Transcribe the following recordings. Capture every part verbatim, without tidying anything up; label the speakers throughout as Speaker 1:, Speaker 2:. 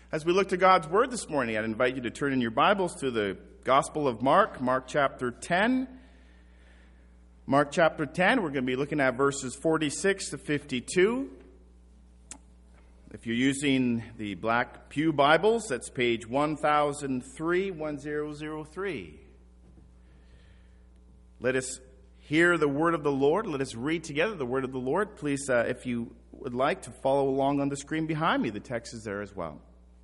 Speaker 1: As we look to God's Word this morning, I'd invite you to turn in your Bibles to the Gospel of Mark, Mark chapter ten. Mark chapter ten, we're going to be looking at verses forty-six to fifty-two. If you're using the Black Pew Bibles, that's page one thousand three, one thousand three. Let us hear the word of the Lord. Let us read together the word of the Lord. Please, uh, if you would like to follow along on the screen behind me, the text is there as well.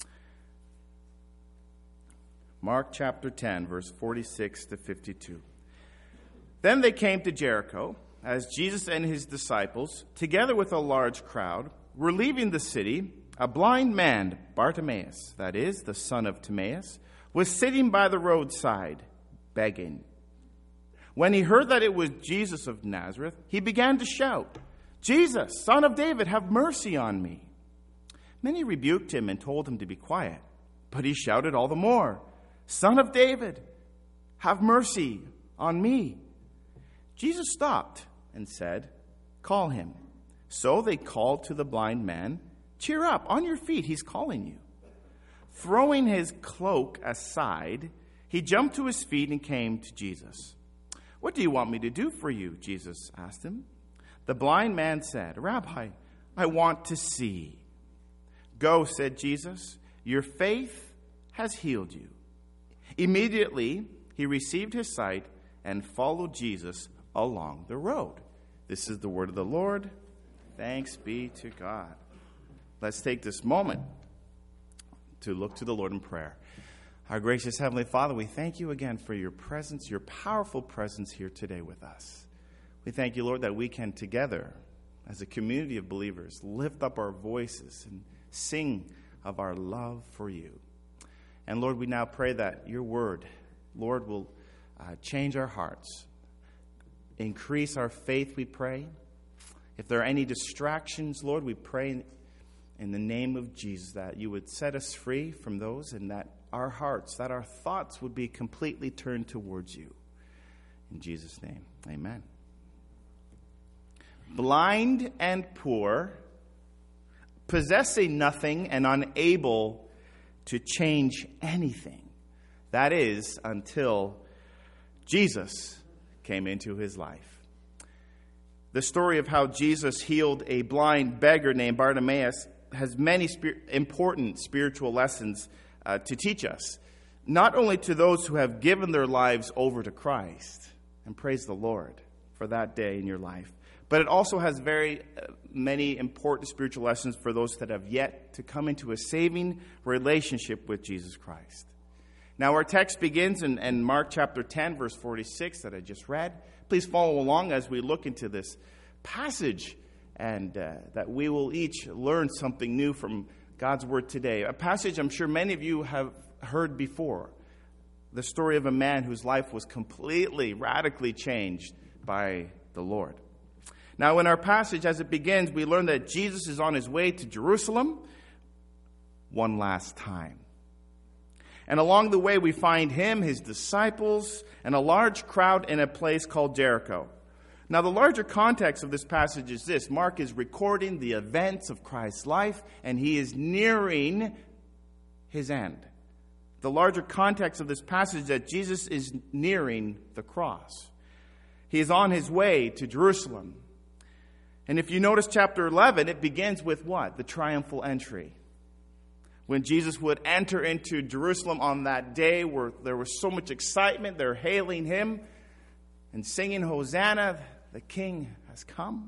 Speaker 1: Mark chapter ten, verse forty-six to fifty-two. Then they came to Jericho, as Jesus and his disciples, together with a large crowd, were leaving the city. A blind man, Bartimaeus, that is, the son of Timaeus, was sitting by the roadside, begging. When he heard that it was Jesus of Nazareth, he began to shout, "Jesus, Son of David, have mercy on me." Many rebuked him and told him to be quiet, but he shouted all the more, "Son of David, have mercy on me." Jesus stopped and said, "Call him." So they called to the blind man, "Cheer up, on your feet, he's calling you." Throwing his cloak aside, he jumped to his feet and came to Jesus. "What do you want me to do for you?" Jesus asked him. The blind man said, "Rabbi, I want to see." "Go," said Jesus, "your faith has healed you." Immediately, he received his sight and followed Jesus along the road. This is the word of the Lord. Thanks be to God. Let's take this moment to look to the Lord in prayer. Our gracious Heavenly Father, we thank you again for your presence, your powerful presence here today with us. We thank you, Lord, that we can together, as a community of believers, lift up our voices and sing of our love for you. And Lord, we now pray that your word, Lord, will uh, change our hearts, increase our faith, we pray. If there are any distractions, Lord, we pray in, in the name of Jesus that you would set us free from those and that our hearts, that our thoughts would be completely turned towards you. In Jesus' name, amen. Blind and poor, possessing nothing and unable to change anything. That is, until Jesus came into his life. The story of how Jesus healed a blind beggar named Bartimaeus has many spir- important spiritual lessons uh, to teach us. Not only to those who have given their lives over to Christ, and praise the Lord for that day in your life, but it also has very uh, many important spiritual lessons for those that have yet to come into a saving relationship with Jesus Christ. Now our text begins in, in Mark chapter ten, verse forty-six that I just read. Please follow along as we look into this passage and uh, that we will each learn something new from God's word today. A passage I'm sure many of you have heard before. The story of a man whose life was completely, radically changed by the Lord. Now, in our passage, as it begins, we learn that Jesus is on his way to Jerusalem one last time. And along the way, we find him, his disciples, and a large crowd in a place called Jericho. Now, the larger context of this passage is this. Mark is recording the events of Christ's life, and he is nearing his end. The larger context of this passage is that Jesus is nearing the cross. He is on his way to Jerusalem. And if you notice chapter eleven, it begins with what? The triumphal entry. When Jesus would enter into Jerusalem on that day where there was so much excitement, they're hailing him and singing, "Hosanna, the King has come."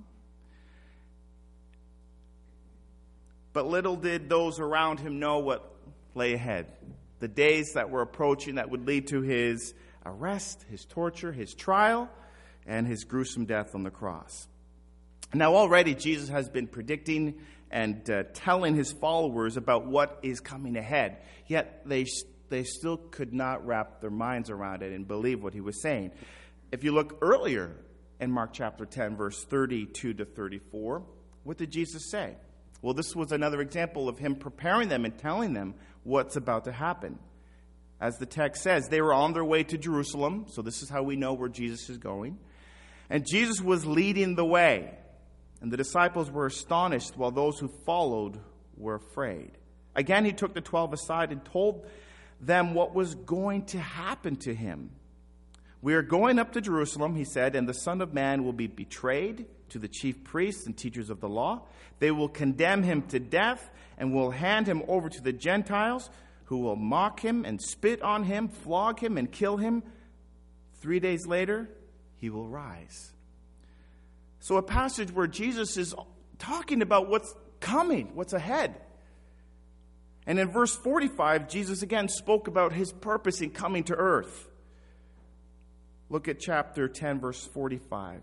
Speaker 1: But little did those around him know what lay ahead. The days that were approaching that would lead to his arrest, his torture, his trial, and his gruesome death on the cross. Now already Jesus has been predicting and uh, telling his followers about what is coming ahead. Yet they they still could not wrap their minds around it and believe what he was saying. If you look earlier in Mark chapter ten, verse thirty-two to thirty-four, what did Jesus say? Well, this was another example of him preparing them and telling them what's about to happen. As the text says, they were on their way to Jerusalem, so this is how we know where Jesus is going. And Jesus was leading the way. And the disciples were astonished, while those who followed were afraid. Again, he took the twelve aside and told them what was going to happen to him. We are going up to Jerusalem, he said, and the Son of Man will be betrayed to the chief priests and teachers of the law. They will condemn him to death and will hand him over to the Gentiles, who will mock him and spit on him, flog him and kill him. Three days later, he will rise. So a passage where Jesus is talking about what's coming, what's ahead. And in verse forty-five, Jesus again spoke about his purpose in coming to earth. Look at chapter ten, verse forty-five.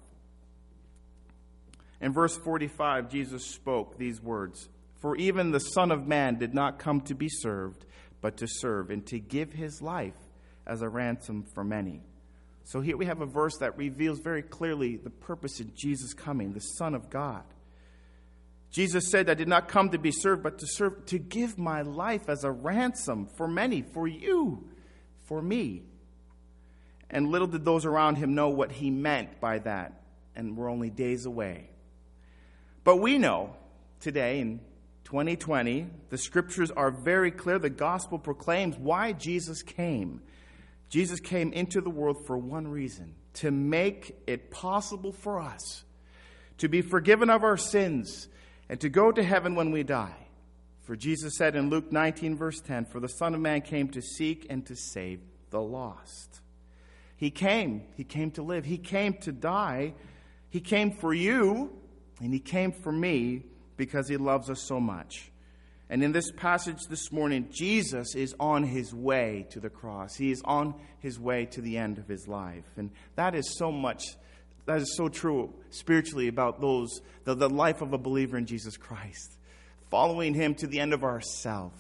Speaker 1: In verse forty-five, Jesus spoke these words, "For even the Son of Man did not come to be served, but to serve, and to give his life as a ransom for many." So here we have a verse that reveals very clearly the purpose of Jesus coming, the Son of God. Jesus said, "I did not come to be served, but to serve, to give my life as a ransom for many, for you, for me." And little did those around him know what he meant by that, and we're only days away. But we know today, in twenty twenty, the scriptures are very clear. The gospel proclaims why Jesus came. Jesus came into the world for one reason: to make it possible for us to be forgiven of our sins and to go to heaven when we die. For Jesus said in Luke nineteen, verse ten, "For the Son of Man came to seek and to save the lost." He came. He came to live. He came to die. He came for you, and he came for me because he loves us so much. And in this passage this morning, Jesus is on his way to the cross. He is on his way to the end of his life. And that is so much, that is so true spiritually about those, the, the life of a believer in Jesus Christ. Following him to the end of ourself.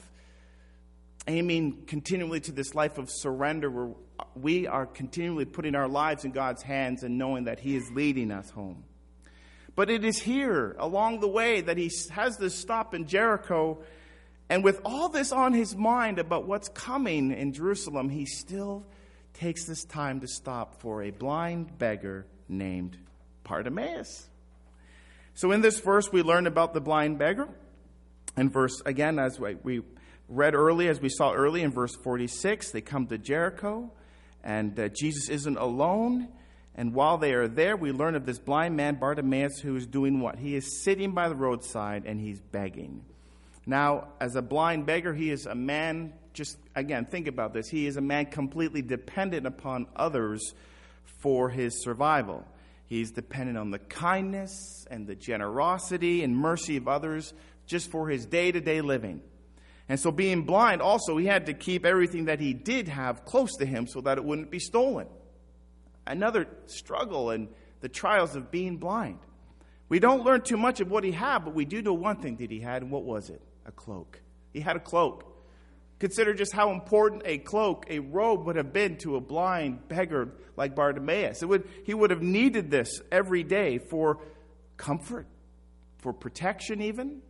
Speaker 1: Aiming continually to this life of surrender where we are continually putting our lives in God's hands and knowing that he is leading us home. But it is here, along the way, that he has this stop in Jericho. And with all this on his mind about what's coming in Jerusalem, he still takes this time to stop for a blind beggar named Bartimaeus. So in this verse, we learn about the blind beggar. In verse, again, as we read early, as we saw early in verse forty-six, they come to Jericho, and uh, Jesus isn't alone. And while they are there, we learn of this blind man, Bartimaeus, who is doing what? He is sitting by the roadside and he's begging. Now, as a blind beggar, he is a man, just again, think about this. He is a man completely dependent upon others for his survival. He's dependent on the kindness and the generosity and mercy of others just for his day-to-day living. And so being blind, also, he had to keep everything that he did have close to him so that it wouldn't be stolen. Another struggle in the trials of being blind. We don't learn too much of what he had, but we do know one thing that he had, and what was it? A cloak. He had a cloak. Consider just how important a cloak, a robe would have been to a blind beggar like Bartimaeus. It would, he would have needed this every day for comfort, for protection even,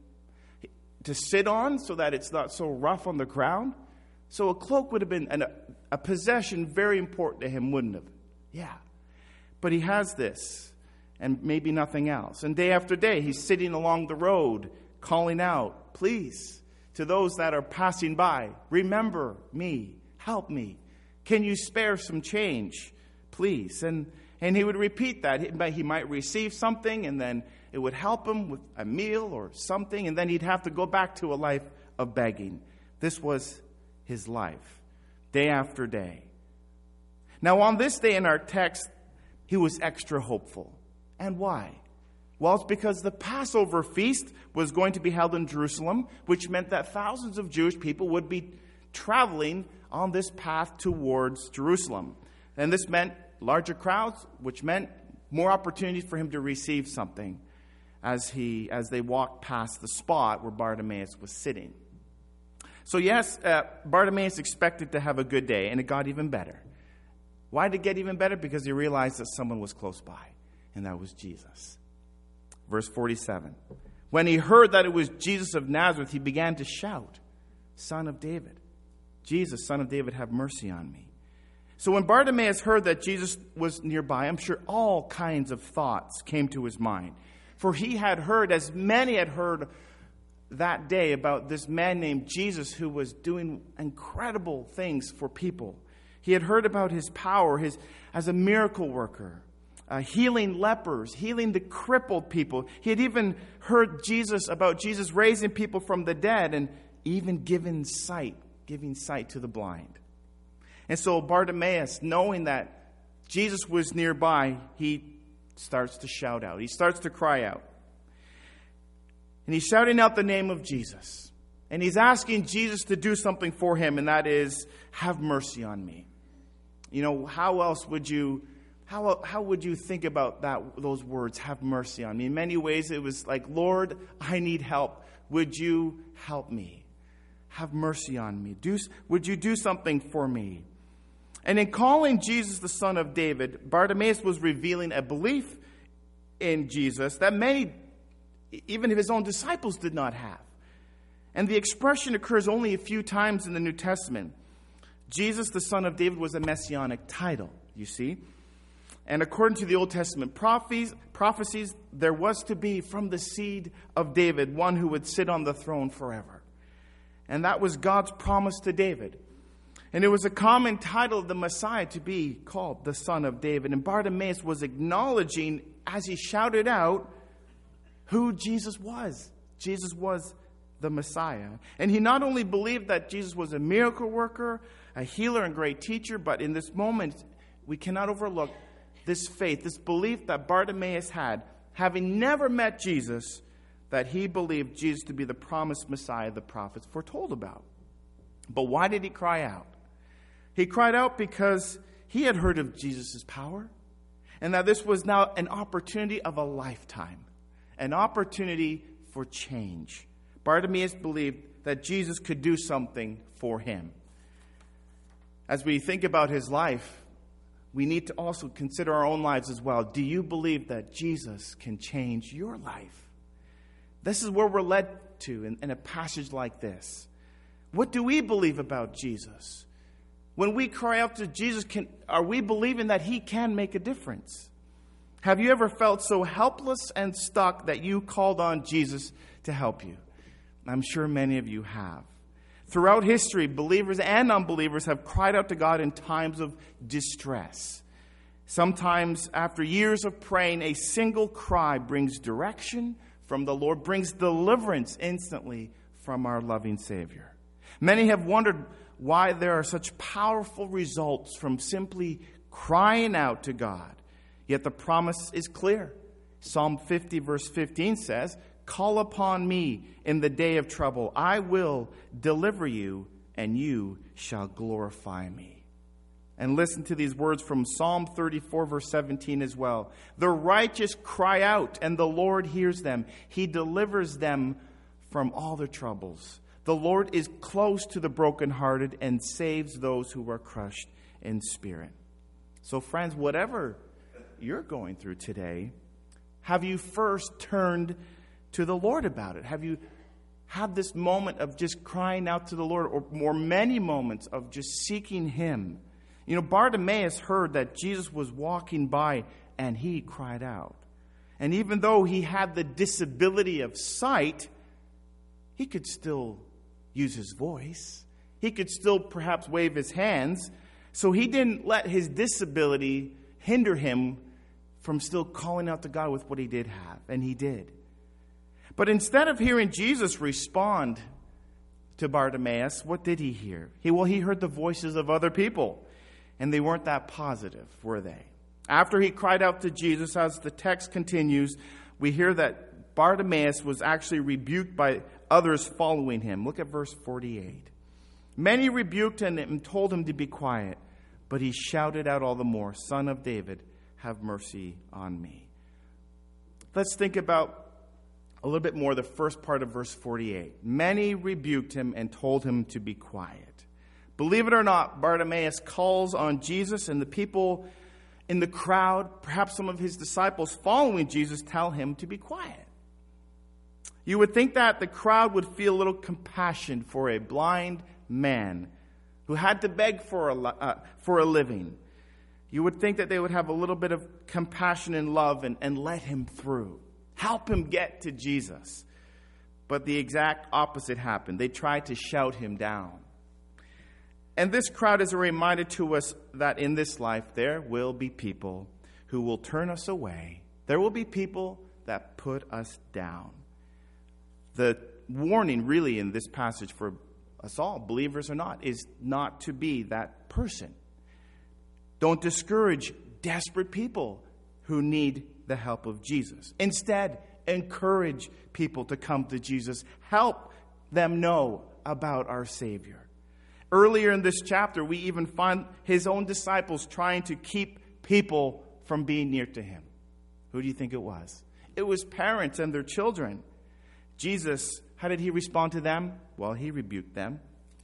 Speaker 1: to sit on so that it's not so rough on the ground. So a cloak would have been an, a possession very important to him, wouldn't it? Yeah. But he has this, and maybe nothing else. And day after day, he's sitting along the road, calling out, "Please, to those that are passing by, remember me, help me. Can you spare some change, please?" And and he would repeat that. He might receive something, and then it would help him with a meal or something, and then he'd have to go back to a life of begging. This was his life, day after day. Now, on this day in our text, he was extra hopeful. And why? Well, it's because the Passover feast was going to be held in Jerusalem, which meant that thousands of Jewish people would be traveling on this path towards Jerusalem. And this meant larger crowds, which meant more opportunities for him to receive something as he as they walked past the spot where Bartimaeus was sitting. So yes, uh, Bartimaeus expected to have a good day, and it got even better. Why did it get even better? Because he realized that someone was close by, and that was Jesus. Verse forty-seven. When he heard that it was Jesus of Nazareth, he began to shout, "Son of David, Jesus, Son of David, have mercy on me." So when Bartimaeus heard that Jesus was nearby, I'm sure all kinds of thoughts came to his mind. For he had heard, as many had heard, that day about this man named Jesus who was doing incredible things for people. He had heard about his power his, as a miracle worker, uh, healing lepers, healing the crippled people. He had even heard Jesus about Jesus raising people from the dead and even giving sight, giving sight to the blind. And so Bartimaeus, knowing that Jesus was nearby, he starts to shout out. He starts to cry out. And he's shouting out the name of Jesus. And he's asking Jesus to do something for him, and that is, have mercy on me. You know, how else would you, how, how would you think about that? Those words, have mercy on me? In many ways, it was like, Lord, I need help. Would you help me? Have mercy on me. Do, would you do something for me? And in calling Jesus the Son of David, Bartimaeus was revealing a belief in Jesus that many, even his own disciples, did not have. And the expression occurs only a few times in the New Testament. Jesus, the Son of David, was a messianic title, you see. And according to the Old Testament prophecies, prophecies, there was to be from the seed of David one who would sit on the throne forever. And that was God's promise to David. And it was a common title of the Messiah to be called the Son of David. And Bartimaeus was acknowledging, as he shouted out, who Jesus was. Jesus was the Messiah. And he not only believed that Jesus was a miracle worker, a healer and great teacher, but in this moment, we cannot overlook this faith, this belief that Bartimaeus had, having never met Jesus, that he believed Jesus to be the promised Messiah the prophets foretold about. But why did he cry out? He cried out because he had heard of Jesus' power, and that this was now an opportunity of a lifetime, an opportunity for change. Bartimaeus believed that Jesus could do something for him. As we think about his life, we need to also consider our own lives as well. Do you believe that Jesus can change your life? This is where we're led to in, in a passage like this. What do we believe about Jesus? When we cry out to Jesus, can, are we believing that he can make a difference? Have you ever felt so helpless and stuck that you called on Jesus to help you? I'm sure many of you have. Throughout history, believers and unbelievers have cried out to God in times of distress. Sometimes, after years of praying, a single cry brings direction from the Lord, brings deliverance instantly from our loving Savior. Many have wondered why there are such powerful results from simply crying out to God. Yet the promise is clear. Psalm fifty, verse fifteen says, "Call upon me in the day of trouble. I will deliver you, and you shall glorify me." And listen to these words from Psalm thirty-four, verse seventeen as well. "The righteous cry out, and the Lord hears them. He delivers them from all their troubles. The Lord is close to the brokenhearted and saves those who are crushed in spirit." So friends, whatever you're going through today, have you first turned to the Lord about it? Have you had this moment of just crying out to the Lord, or more many moments of just seeking him? You know, Bartimaeus heard that Jesus was walking by and he cried out. And even though he had the disability of sight, he could still use his voice. He could still perhaps wave his hands. So he didn't let his disability hinder him from still calling out to God with what he did have. And he did. But instead of hearing Jesus respond to Bartimaeus, what did he hear? He, well, he heard the voices of other people. And they weren't that positive, were they? After he cried out to Jesus, as the text continues, we hear that Bartimaeus was actually rebuked by others following him. Look at verse forty-eight. "Many rebuked him and told him to be quiet, but he shouted out all the more, 'Son of David, have mercy on me.'" Let's think about a little bit more the first part of verse forty-eight. Many rebuked him and told him to be quiet. Believe it or not, Bartimaeus calls on Jesus, and the people in the crowd, perhaps some of his disciples following Jesus, tell him to be quiet. You would think that the crowd would feel a little compassion for a blind man who had to beg for a, uh, for a living. You would think that they would have a little bit of compassion and love and, and let him through. Help him get to Jesus. But the exact opposite happened. They tried to shout him down. And this crowd is a reminder to us that in this life there will be people who will turn us away. There will be people that put us down. The warning really in this passage for us all, believers or not, is not to be that person. Don't discourage desperate people who need the help of Jesus. Instead, encourage people to come to Jesus. Help them know about our Savior. Earlier in this chapter, we even find his own disciples trying to keep people from being near to him. Who do you think it was? It was parents and their children. Jesus, how did he respond to them? Well, he rebuked them.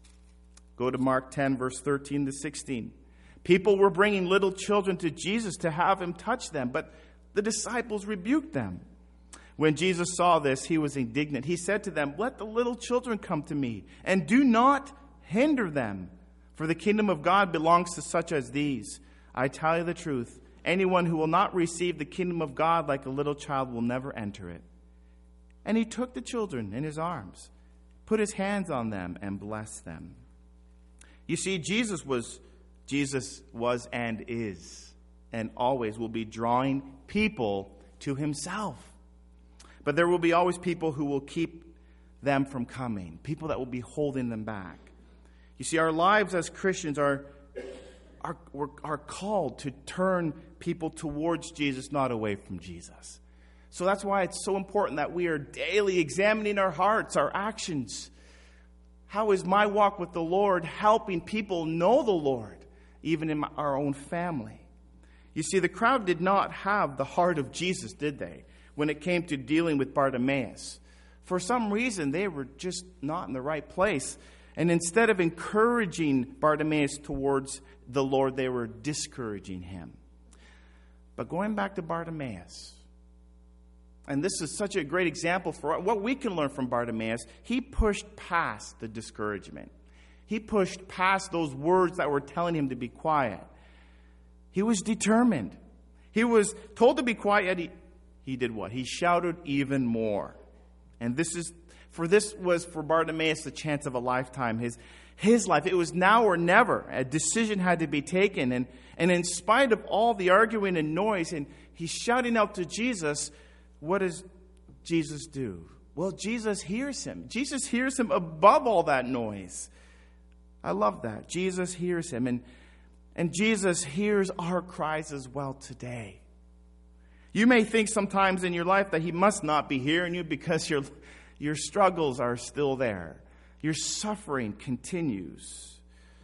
Speaker 1: Go to Mark ten, verse thirteen to sixteen. People were bringing little children to Jesus to have him touch them, but the disciples rebuked them. When Jesus saw this, he was indignant. He said to them, "Let the little children come to me, and do not hinder them, for the kingdom of God belongs to such as these. I tell you the truth, anyone who will not receive the kingdom of God like a little child will never enter it." And he took the children in his arms, put his hands on them, and blessed them. You see, Jesus was, Jesus was and is, and always will be drawing people to himself. But there will be always people who will keep them from coming, people that will be holding them back. You see, our lives as Christians are, are, are called to turn people towards Jesus, not away from Jesus. So that's why it's so important that we are daily examining our hearts, our actions. How is my walk with the Lord helping people know the Lord, even in our own family? You see, the crowd did not have the heart of Jesus, did they, when it came to dealing with Bartimaeus? For some reason, they were just not in the right place. And instead of encouraging Bartimaeus towards the Lord, they were discouraging him. But going back to Bartimaeus, and this is such a great example for what we can learn from Bartimaeus, he pushed past the discouragement. He pushed past those words that were telling him to be quiet. He was determined. He was told to be quiet, yet he, he did what? He shouted even more. And this is For this was for Bartimaeus the chance of a lifetime, his, his life. It was now or never. A decision had to be taken. And, and in spite of all the arguing and noise, and he's shouting out to Jesus, what does Jesus do? Well, Jesus hears him. Jesus hears him above all that noise. I love that. Jesus hears him. And, and Jesus hears our cries as well today. You may think sometimes in your life that he must not be hearing you because you're... Your struggles are still there. Your suffering continues.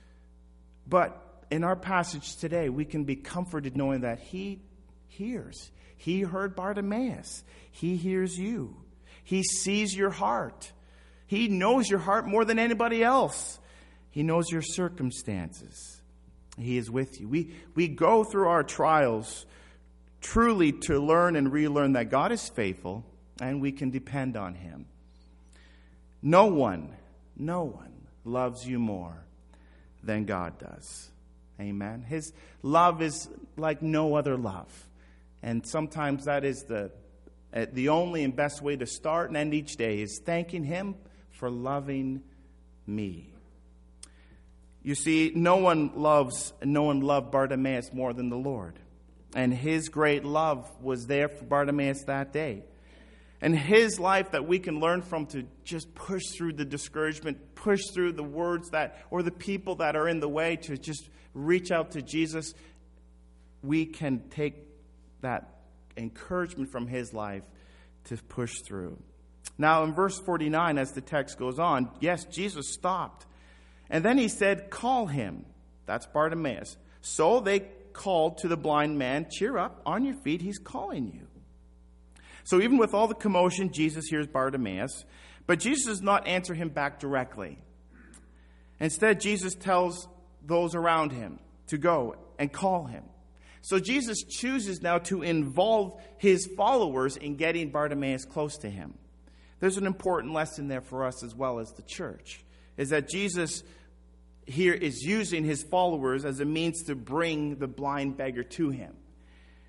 Speaker 1: But in our passage today, we can be comforted knowing that he hears. He heard Bartimaeus. He hears you. He sees your heart. He knows your heart more than anybody else. He knows your circumstances. He is with you. We, we go through our trials truly to learn and relearn that God is faithful and we can depend on him. No one, no one loves you more than God does. Amen. His love is like no other love. And sometimes that is the, the only and best way to start and end each day is thanking him for loving me. You see, no one loves, no one loved Bartimaeus more than the Lord. And his great love was there for Bartimaeus that day. And his life that we can learn from to just push through the discouragement, push through the words that, or the people that are in the way to just reach out to Jesus. We can take that encouragement from his life to push through. Now in verse forty-nine, as the text goes on, yes, Jesus stopped. And then he said, "Call him." That's Bartimaeus. So they called to the blind man, "Cheer up, on your feet, he's calling you." So even with all the commotion, Jesus hears Bartimaeus, but Jesus does not answer him back directly. Instead, Jesus tells those around him to go and call him. So Jesus chooses now to involve his followers in getting Bartimaeus close to him. There's an important lesson there for us as well as the church, is that Jesus here is using his followers as a means to bring the blind beggar to him.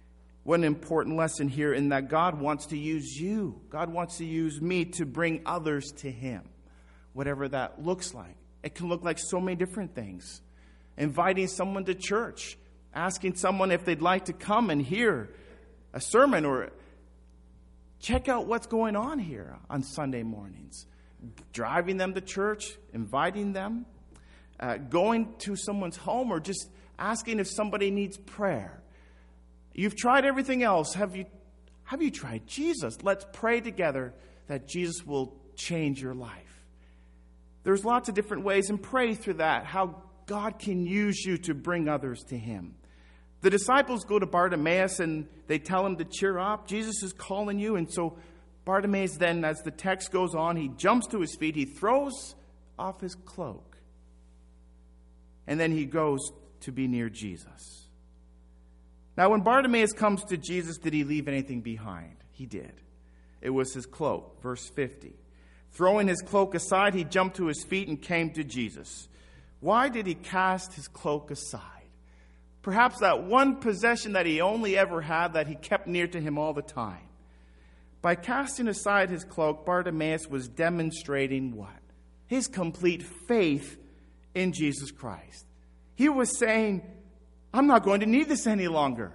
Speaker 1: What an important lesson here in that God wants to use you. God wants to use me to bring others to him, whatever that looks like. It can look like so many different things. Inviting someone to church, asking someone if they'd like to come and hear a sermon or check out what's going on here on Sunday mornings. Driving them to church, inviting them, uh, going to someone's home, or just asking if somebody needs prayer. You've tried everything else. Have you, have you tried Jesus? Let's pray together that Jesus will change your life. There's lots of different ways, and pray through that, how God can use you to bring others to him. The disciples go to Bartimaeus and they tell him to cheer up. Jesus is calling you. And so Bartimaeus then, as the text goes on, he jumps to his feet. He throws off his cloak. And then he goes to be near Jesus. Now, when Bartimaeus comes to Jesus, did he leave anything behind? He did. It was his cloak. Verse fifty. Throwing his cloak aside, he jumped to his feet and came to Jesus. Why did he cast his cloak aside? Perhaps that one possession that he only ever had, that he kept near to him all the time. By casting aside his cloak, Bartimaeus was demonstrating what? His complete faith in Jesus Christ. He was saying, I'm not going to need this any longer.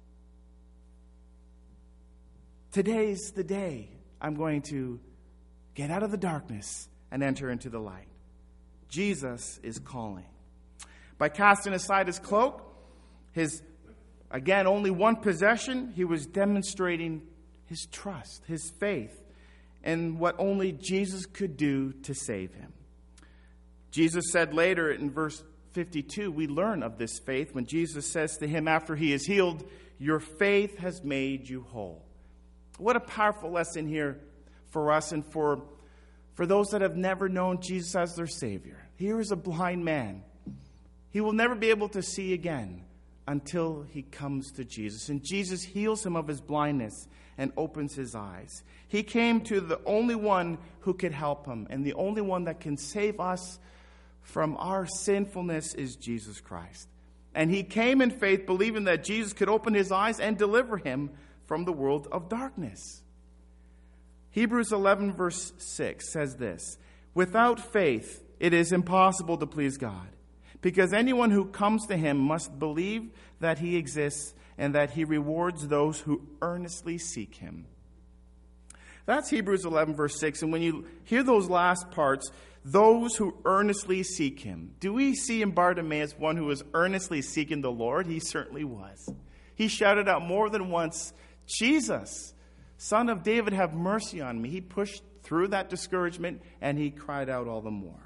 Speaker 1: Today's the day I'm going to get out of the darkness and enter into the light. Jesus is calling. By casting aside his cloak, his, again, only one possession, he was demonstrating his trust, his faith, in what only Jesus could do to save him. Jesus said later in verse fifty-two, we learn of this faith when Jesus says to him after he is healed, your faith has made you whole. What a powerful lesson here for us and for, for those that have never known Jesus as their Savior. Here is a blind man. He will never be able to see again until he comes to Jesus. And Jesus heals him of his blindness and opens his eyes. He came to the only one who could help him, and the only one that can save us from our sinfulness is Jesus Christ. And he came in faith, believing that Jesus could open his eyes and deliver him from the world of darkness. Hebrews eleven verse six says this, without faith it is impossible to please God, because anyone who comes to him must believe that he exists and that he rewards those who earnestly seek him. That's Hebrews eleven verse six. And when you hear those last parts, those who earnestly seek him. Do we see in Bartimaeus one who was earnestly seeking the Lord? He certainly was. He shouted out more than once, Jesus, Son of David, have mercy on me. He pushed through that discouragement and he cried out all the more.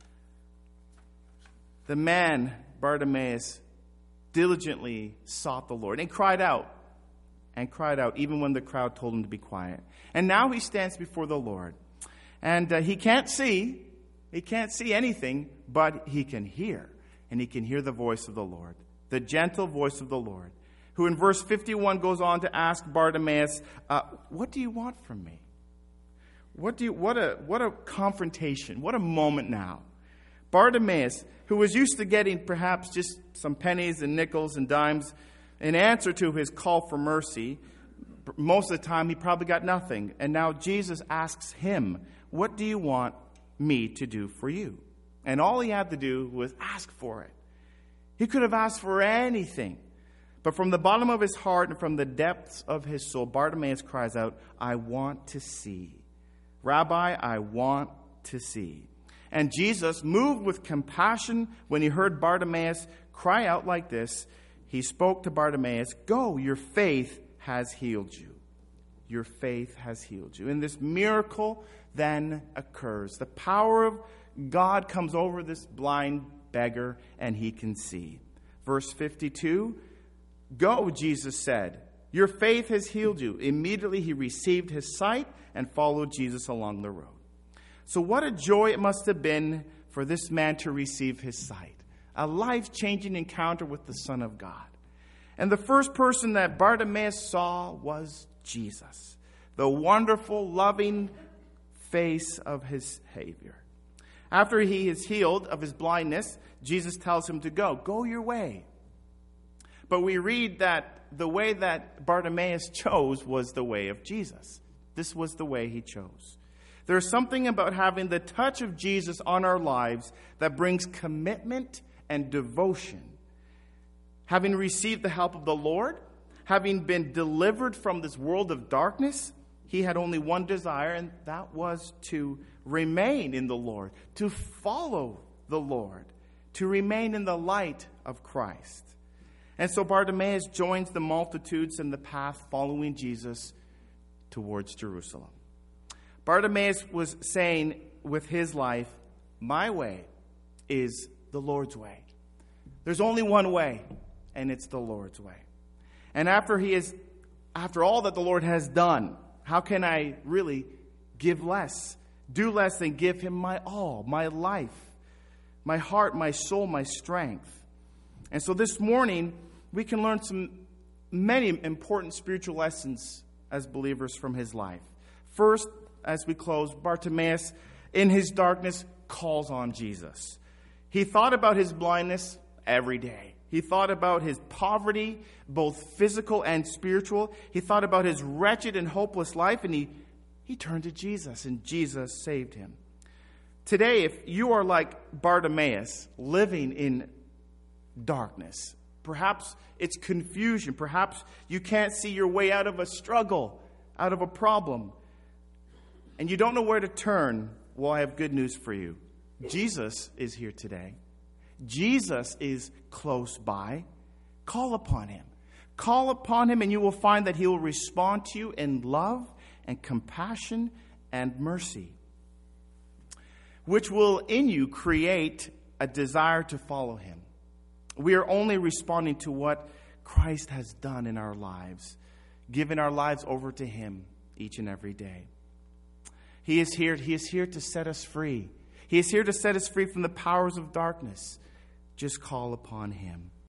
Speaker 1: The man, Bartimaeus, diligently sought the Lord and cried out and cried out even when the crowd told him to be quiet. And now he stands before the Lord. And uh, he can't see. He can't see anything, but he can hear. And he can hear the voice of the Lord, the gentle voice of the Lord, who in verse fifty-one goes on to ask Bartimaeus, uh, what do you want from me? What do you, what a, what a confrontation. What a moment now. Bartimaeus, who was used to getting perhaps just some pennies and nickels and dimes in answer to his call for mercy, most of the time he probably got nothing. And now Jesus asks him, what do you want me to do for you? And all he had to do was ask for it. He could have asked for anything. But from the bottom of his heart and from the depths of his soul, Bartimaeus cries out, I want to see. Rabbi, I want to see. And Jesus, moved with compassion when he heard Bartimaeus cry out like this, he spoke to Bartimaeus, go, your faith has healed you. Your faith has healed you. And this miracle then occurs. The power of God comes over this blind beggar and he can see. Verse fifty-two, go, Jesus said, your faith has healed you. Immediately he received his sight and followed Jesus along the road. So what a joy it must have been for this man to receive his sight. A life-changing encounter with the Son of God. And the first person that Bartimaeus saw was Jesus, the wonderful, loving face of his Savior. After he is healed of his blindness, Jesus tells him to go. Go your way. But we read that the way that Bartimaeus chose was the way of Jesus. This was the way he chose. There's something about having the touch of Jesus on our lives that brings commitment and devotion. Having received the help of the Lord, having been delivered from this world of darkness, he had only one desire, and that was to remain in the Lord, to follow the Lord, to remain in the light of Christ. And so Bartimaeus joins the multitudes in the path following Jesus towards Jerusalem. Bartimaeus was saying with his life, my way is the Lord's way. There's only one way, and it's the Lord's way. And after he is, after all that the Lord has done, how can I really give less, do less than give him my all, my life, my heart, my soul, my strength? And so this morning, we can learn some many important spiritual lessons as believers from his life. First, as we close, Bartimaeus, in his darkness, calls on Jesus. He thought about his blindness every day. He thought about his poverty, both physical and spiritual. He thought about his wretched and hopeless life, and he, he turned to Jesus, and Jesus saved him. Today, if you are like Bartimaeus, living in darkness, perhaps it's confusion, perhaps you can't see your way out of a struggle, out of a problem, and you don't know where to turn, well, I have good news for you. Jesus is here today. Jesus is close by. Call upon him. Call upon him, and you will find that he will respond to you in love and compassion and mercy, which will in you create a desire to follow him. We are only responding to what Christ has done in our lives, giving our lives over to him each and every day. He is here. He is here to set us free. He is here to set us free from the powers of darkness. Just call upon him.